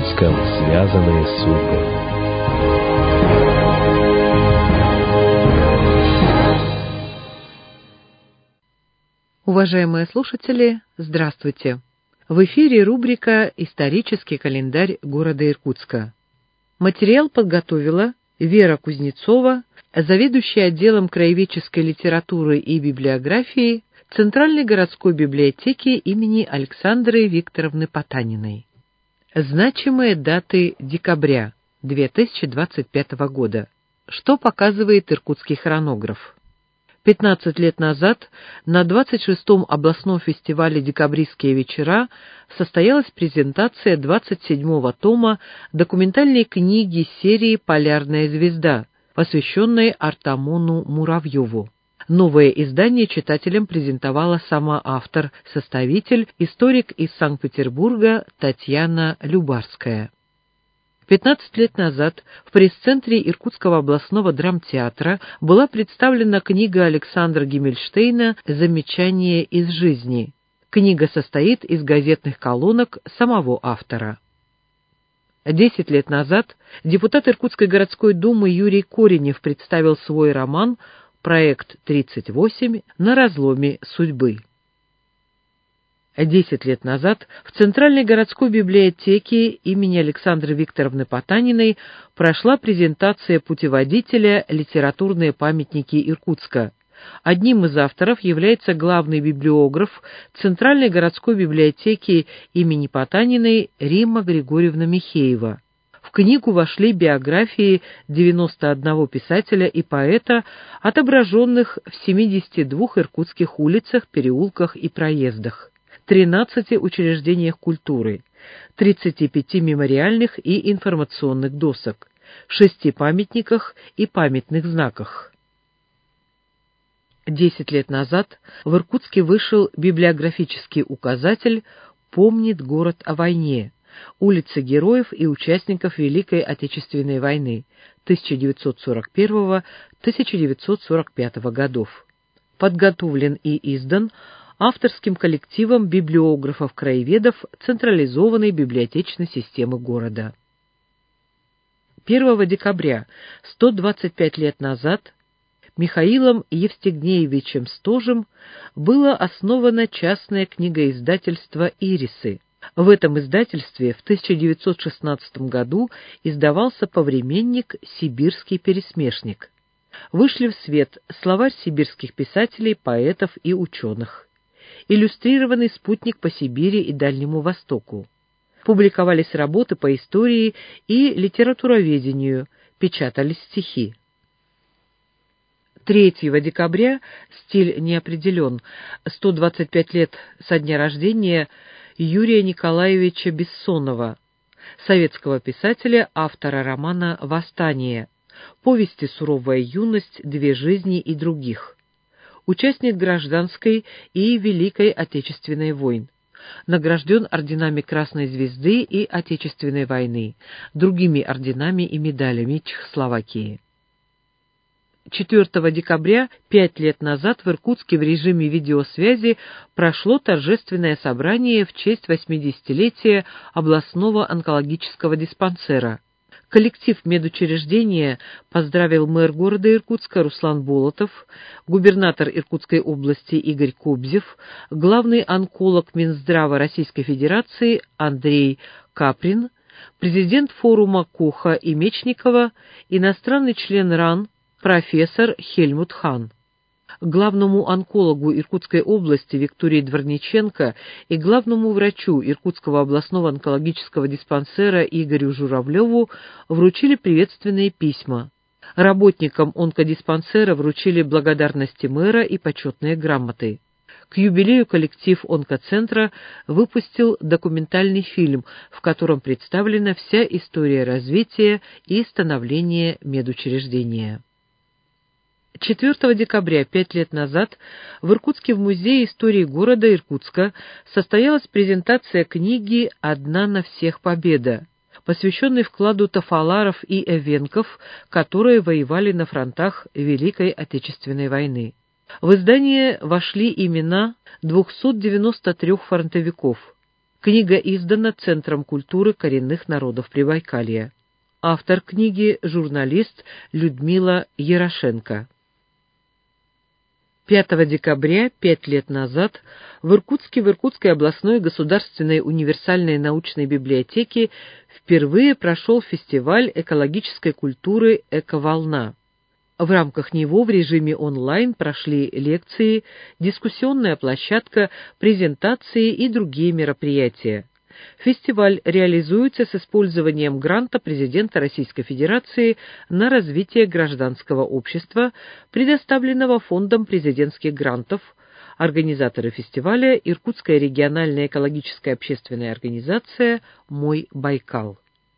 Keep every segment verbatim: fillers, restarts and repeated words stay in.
Иркутском связанные судьбы. Уважаемые слушатели, здравствуйте! В эфире рубрика «Исторический календарь города Иркутска». Материал подготовила Вера Кузнецова, заведующая отделом краеведческой литературы и библиографии Центральной городской библиотеки имени Александры Викторовны Потаниной. Значимые даты декабря две тысячи двадцать пятого года. Что показывает иркутский хронограф? пятнадцать лет назад на двадцать шестом областном фестивале «Декабристские вечера» состоялась презентация двадцать седьмого тома документальной книги серии «Полярная звезда», посвященной Артамону Муравьеву. Новое издание читателям презентовала сама автор, составитель, историк из Санкт-Петербурга Татьяна Любарская. пятнадцать лет назад в пресс-центре Иркутского областного драмтеатра была представлена книга Александра Гиммельштейна «Замечания из жизни». Книга состоит из газетных колонок самого автора. Десять лет назад депутат Иркутской городской думы Юрий Коренев представил свой роман «Проект тридцать восемь. На разломе судьбы». Десять лет назад в Центральной городской библиотеке имени Александры Викторовны Потаниной прошла презентация путеводителя «Литературные памятники Иркутска». Одним из авторов является главный библиограф Центральной городской библиотеки имени Потаниной Римма Григорьевна Михеева. В книгу вошли биографии девяноста одного писателя и поэта, отображенных в семидесяти двух иркутских улицах, переулках и проездах, тринадцати учреждениях культуры, тридцати пяти мемориальных и информационных досок, шести памятниках и памятных знаках. Десять лет назад в Иркутске вышел библиографический указатель «Помнит город о войне. Улицы героев и участников Великой Отечественной войны тысяча девятьсот сорок первого — тысяча девятьсот сорок пятого годов». Подготовлен и издан авторским коллективом библиографов-краеведов централизованной библиотечной системы города. первого декабря, сто двадцать пять лет назад, Михаилом Евстигнеевичем Стожем было основано частное книгоиздательство «Ирисы». В этом издательстве в тысяча девятьсот шестнадцатом году издавался повременник «Сибирский пересмешник». Вышли в свет словарь сибирских писателей, поэтов и ученых, иллюстрированный спутник по Сибири и Дальнему Востоку. Публиковались работы по истории и литературоведению, печатались стихи. третьего декабря, стиль не определен, сто двадцать пять лет со дня рождения Юрия Николаевича Бессонова, советского писателя, автора романа «Восстание», повести «Суровая юность», «Две жизни» и других. Участник гражданской и Великой Отечественной войн. Награжден орденами Красной Звезды и Отечественной войны, другими орденами и медалями Чехословакии. четвертого декабря, пять лет назад, в Иркутске в режиме видеосвязи прошло торжественное собрание в честь восьмидесятилетия областного онкологического диспансера. Коллектив медучреждения поздравил мэр города Иркутска Руслан Болотов, губернатор Иркутской области Игорь Кобзев, главный онколог Минздрава Российской Федерации Андрей Каприн, президент форума Коха и Мечникова, иностранный член РАН профессор Хельмут Хан. Главному онкологу Иркутской области Виктории Дворниченко и главному врачу Иркутского областного онкологического диспансера Игорю Журавлеву вручили приветственные письма. Работникам онкодиспансера вручили благодарности мэра и почетные грамоты. К юбилею коллектив онкоцентра выпустил документальный фильм, в котором представлена вся история развития и становления медучреждения. четвертого декабря, пять лет назад, в Иркутске в Музее истории города Иркутска состоялась презентация книги «Одна на всех победа», посвященной вкладу тафаларов и эвенков, которые воевали на фронтах Великой Отечественной войны. В издание вошли имена двухсот девяноста трёх фронтовиков. Книга издана Центром культуры коренных народов Прибайкалья. Автор книги – журналист Людмила Ярошенко. пятого декабря, пять лет назад, в Иркутске в Иркутской областной государственной универсальной научной библиотеке впервые прошел фестиваль экологической культуры «Эковолна». В рамках него в режиме онлайн прошли лекции, дискуссионная площадка, презентации и другие мероприятия. Фестиваль реализуется с использованием гранта президента Российской Федерации на развитие гражданского общества, предоставленного Фондом президентских грантов. Организаторы фестиваля – Иркутская региональная экологическая общественная организация «Мой Байкал».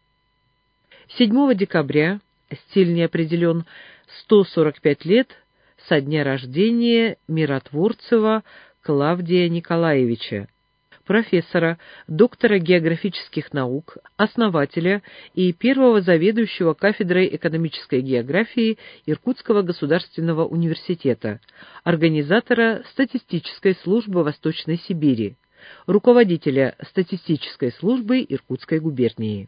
седьмого декабря, стиль не определен, сто сорок пять лет со дня рождения Миротворцева Клавдия Николаевича, профессора, доктора географических наук, основателя и первого заведующего кафедрой экономической географии Иркутского государственного университета, организатора статистической службы Восточной Сибири, руководителя статистической службы Иркутской губернии.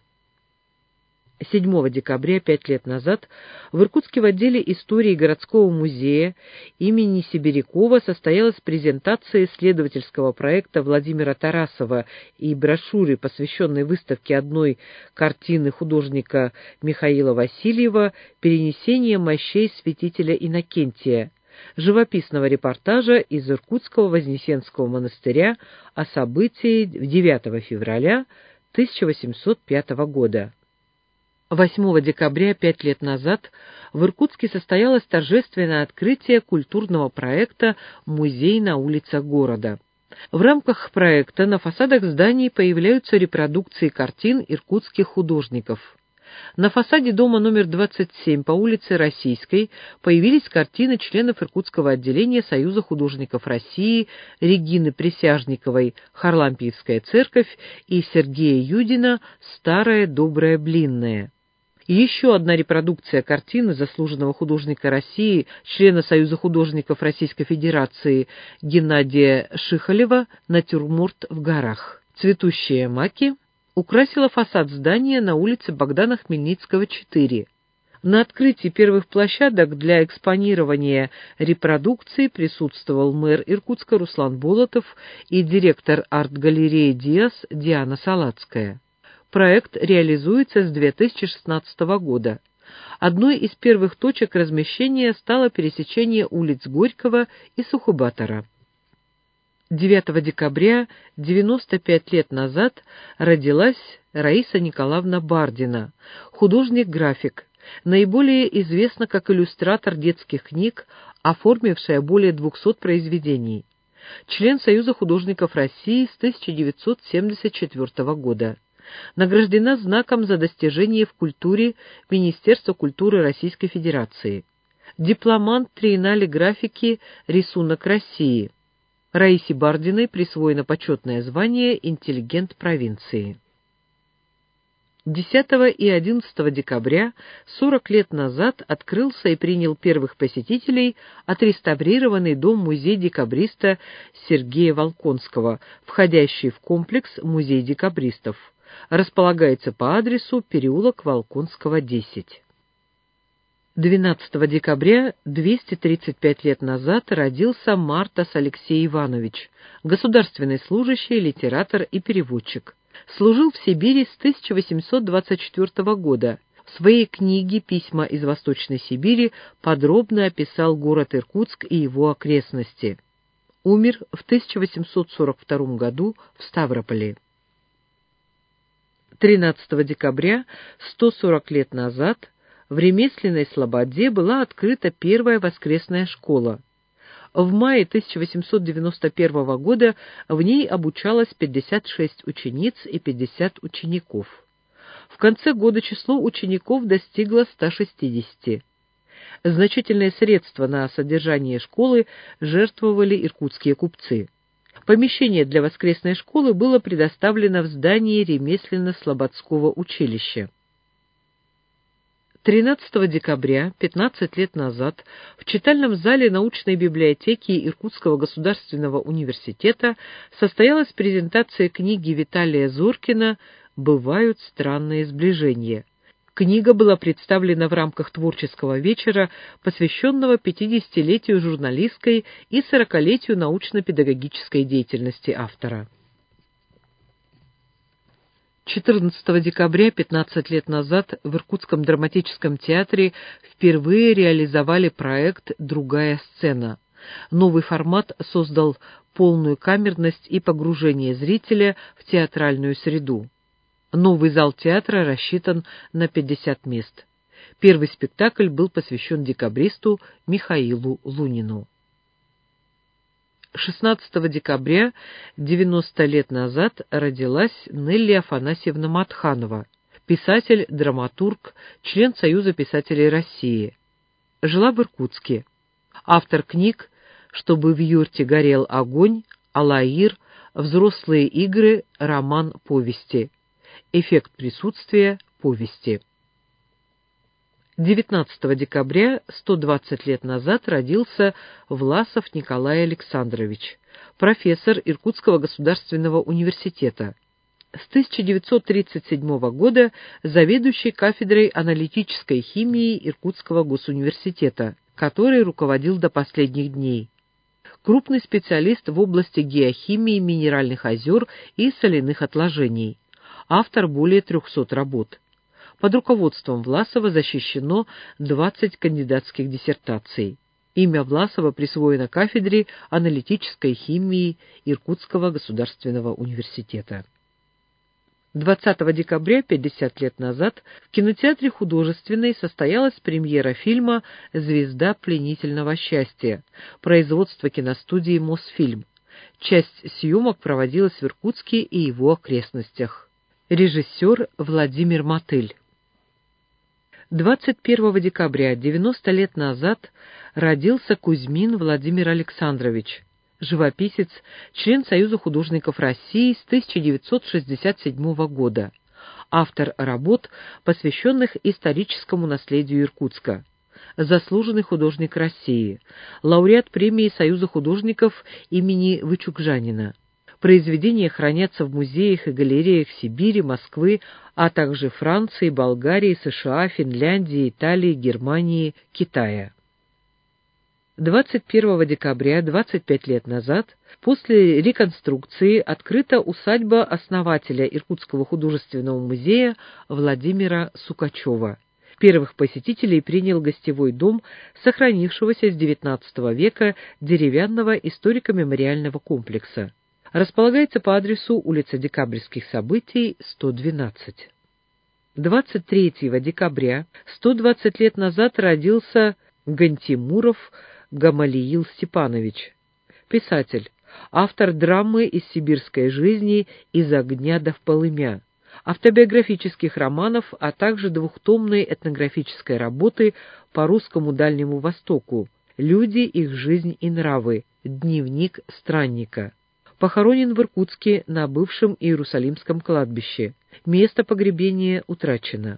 седьмого декабря, пять лет назад, в Иркутске в отделе истории городского музея имени Сибирякова состоялась презентация исследовательского проекта Владимира Тарасова и брошюры, посвященной выставке одной картины художника Михаила Васильева «Перенесение мощей святителя Иннокентия», живописного репортажа из Иркутского Вознесенского монастыря о событии девятого февраля тысяча восемьсот пятого года. восьмого декабря, пять лет назад, в Иркутске состоялось торжественное открытие культурного проекта «Музей на улицах города». В рамках проекта на фасадах зданий появляются репродукции картин иркутских художников. На фасаде дома номер двадцать семь по улице Российской появились картины членов Иркутского отделения Союза художников России Регины Присяжниковой «Харлампиевская церковь» и Сергея Юдина «Старая добрая блинная». Еще одна репродукция картины заслуженного художника России, члена Союза художников Российской Федерации Геннадия Шихалева «Натюрморт в горах». Цветущие маки украсила фасад здания на улице Богдана Хмельницкого, четыре. На открытии первых площадок для экспонирования репродукций присутствовал мэр Иркутска Руслан Болотов и директор арт-галереи «Диас» Диана Салацкая. Проект реализуется с две тысячи шестнадцатого года. Одной из первых точек размещения стало пересечение улиц Горького и Сухобатора. девятого декабря, девяносто пять лет назад, родилась Раиса Николаевна Бардина, художник-график, наиболее известна как иллюстратор детских книг, оформившая более двухсот произведений. Член Союза художников России с тысяча девятьсот семьдесят четвёртого года. Награждена знаком за достижения в культуре Министерства культуры Российской Федерации. Дипломант Триеннале графики «Рисунок России». Раисе Бардиной присвоено почетное звание «Интеллигент провинции». десятого и одиннадцатого декабря, сорок лет назад, открылся и принял первых посетителей отреставрированный дом-музей декабриста Сергея Волконского, входящий в комплекс «Музей декабристов». Располагается по адресу переулок Волконского, десять. двенадцатого декабря, двести тридцать пять лет назад, родился Мартас Алексей Иванович, государственный служащий, литератор и переводчик. Служил в Сибири с тысяча восемьсот двадцать четвёртого года. В своей книге «Письма из Восточной Сибири» подробно описал город Иркутск и его окрестности. Умер в тысяча восемьсот сорок втором году в Ставрополе. тринадцатого декабря, сто сорок лет назад, в ремесленной Слободе была открыта первая воскресная школа. В мае тысяча восемьсот девяносто первого года в ней обучалось пятьдесят шесть учениц и пятьдесят учеников. В конце года число учеников достигло ста шестидесяти. Значительные средства на содержание школы жертвовали иркутские купцы. Помещение для воскресной школы было предоставлено в здании ремесленно-слободского училища. тринадцатого декабря, пятнадцать лет назад, в читальном зале научной библиотеки Иркутского государственного университета состоялась презентация книги Виталия Зоркина «Бывают странные сближения». Книга была представлена в рамках творческого вечера, посвященного пятидесятилетию журналистской и сорокалетию научно-педагогической деятельности автора. четырнадцатого декабря, пятнадцать лет назад, в Иркутском драматическом театре впервые реализовали проект «Другая сцена». Новый формат создал полную камерность и погружение зрителя в театральную среду. Новый зал театра рассчитан на пятьдесят мест. Первый спектакль был посвящен декабристу Михаилу Лунину. шестнадцатого декабря, девяносто лет назад, родилась Нелли Афанасьевна Матханова, писатель, драматург, член Союза писателей России. Жила в Иркутске. Автор книг «Чтобы в юрте горел огонь», «Алаир», «Взрослые игры», роман «Повести», «Эффект присутствия», «Повести». девятнадцатого декабря, сто двадцать лет назад, родился Власов Николай Александрович, профессор Иркутского государственного университета. С тысяча девятьсот тридцать седьмого года заведующий кафедрой аналитической химии Иркутского госуниверситета, который руководил до последних дней. Крупный специалист в области геохимии минеральных озер и соляных отложений. Автор более трехсот работ. Под руководством Власова защищено двадцать кандидатских диссертаций. Имя Власова присвоено кафедре аналитической химии Иркутского государственного университета. двадцатого декабря, пятьдесят лет назад, в кинотеатре Художественной состоялась премьера фильма «Звезда пленительного счастья», производство киностудии «Мосфильм». Часть съемок проводилась в Иркутске и его окрестностях. Режиссер Владимир Мотыль. двадцать первого декабря, девяносто лет назад, родился Кузьмин Владимир Александрович, живописец, член Союза художников России с тысяча девятьсот шестьдесят седьмого года, автор работ, посвященных историческому наследию Иркутска, заслуженный художник России, лауреат премии Союза художников имени Вычугжанина. Произведения хранятся в музеях и галереях Сибири, Москвы, а также Франции, Болгарии, США, Финляндии, Италии, Германии, Китая. двадцать первого декабря, двадцать пять лет назад, после реконструкции открыта усадьба основателя Иркутского художественного музея Владимира Сукачева. Первых посетителей принял гостевой дом сохранившегося с девятнадцатого века деревянного историко-мемориального комплекса. Располагается по адресу улица Декабрьских событий, сто двенадцать. двадцать третьего декабря, сто двадцать лет назад, родился Гантимуров Гамалиил Степанович, писатель, автор драмы из сибирской жизни «Из огня до в полымя», автобиографических романов, а также двухтомной этнографической работы по русскому Дальнему Востоку «Люди, их жизнь и нравы. Дневник странника». Похоронен в Иркутске на бывшем Иерусалимском кладбище. Место погребения утрачено.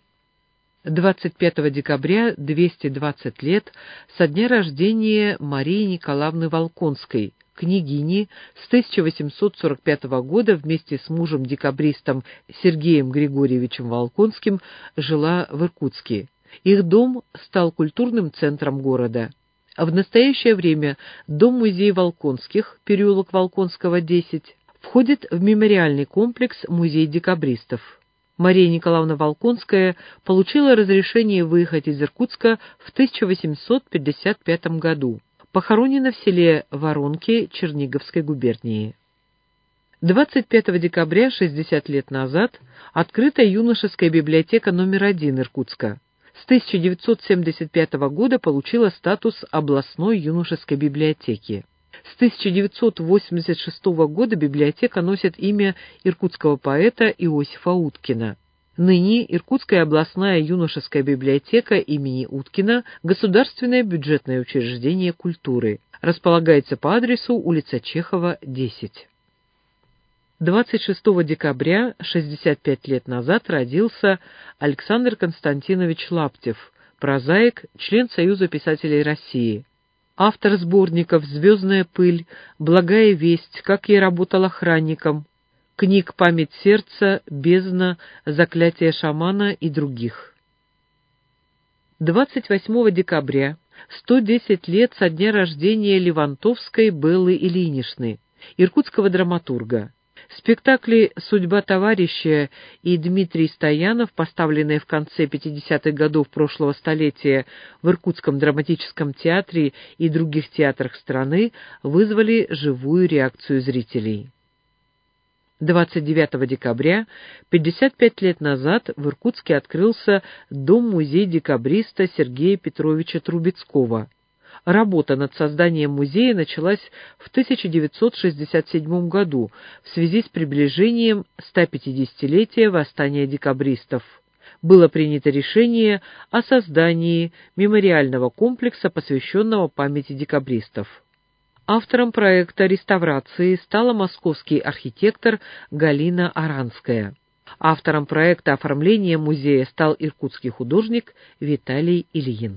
двадцать пятого декабря, двести двадцать лет со дня рождения Марии Николаевны Волконской, княгини, с тысяча восемьсот сорок пятого года вместе с мужем-декабристом Сергеем Григорьевичем Волконским жила в Иркутске. Их дом стал культурным центром города. В настоящее время дом-музей Волконских, переулок Волконского, десять, входит в мемориальный комплекс «Музей декабристов». Мария Николаевна Волконская получила разрешение выехать из Иркутска в тысяча восемьсот пятьдесят пятом году. Похоронена в селе Воронки Черниговской губернии. двадцать пятого декабря, шестьдесят лет назад, открыта юношеская библиотека номер один Иркутска. С тысяча девятьсот семьдесят пятого года получила статус областной юношеской библиотеки. С тысяча девятьсот восемьдесят шестого года библиотека носит имя иркутского поэта Иосифа Уткина. Ныне Иркутская областная юношеская библиотека имени Уткина – государственное бюджетное учреждение культуры. Располагается по адресу улица Чехова, десять. двадцать шестого декабря, шестьдесят пять лет назад, родился Александр Константинович Лаптев, прозаик, член Союза писателей России, автор сборников «Звездная пыль», «Благая весть», «Как я работал охранником», книг «Память сердца», «Бездна», «Заклятие шамана» и других. двадцать восьмого декабря, сто десять лет со дня рождения Левантовской Беллы Ильиничны, иркутского драматурга. Спектакли «Судьба товарища» и «Дмитрий Стоянов», поставленные в конце пятидесятых годов прошлого столетия в Иркутском драматическом театре и других театрах страны, вызвали живую реакцию зрителей. двадцать девятого декабря, пятьдесят пять лет назад, в Иркутске открылся Дом-музей декабриста Сергея Петровича Трубецкого. Работа над созданием музея началась в тысяча девятьсот шестьдесят седьмом году в связи с приближением стопятидесятилетия восстания декабристов. Было принято решение о создании мемориального комплекса, посвященного памяти декабристов. Автором проекта реставрации стала московский архитектор Галина Аранская. Автором проекта оформления музея стал иркутский художник Виталий Ильин.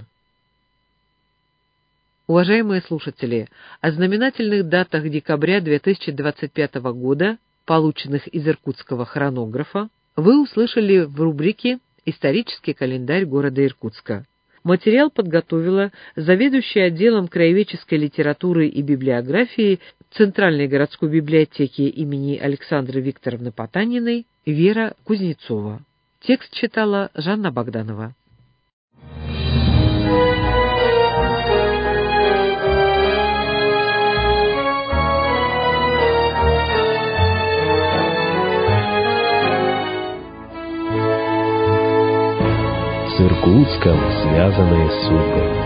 Уважаемые слушатели, о знаменательных датах декабря две тысячи двадцать пятого года, полученных из иркутского хронографа, вы услышали в рубрике «Исторический календарь города Иркутска». Материал подготовила заведующая отделом краеведческой литературы и библиографии Центральной городской библиотеки имени Александры Викторовны Потаниной Вера Кузнецова. Текст читала Жанна Богданова. С Иркутском связанные судьбы.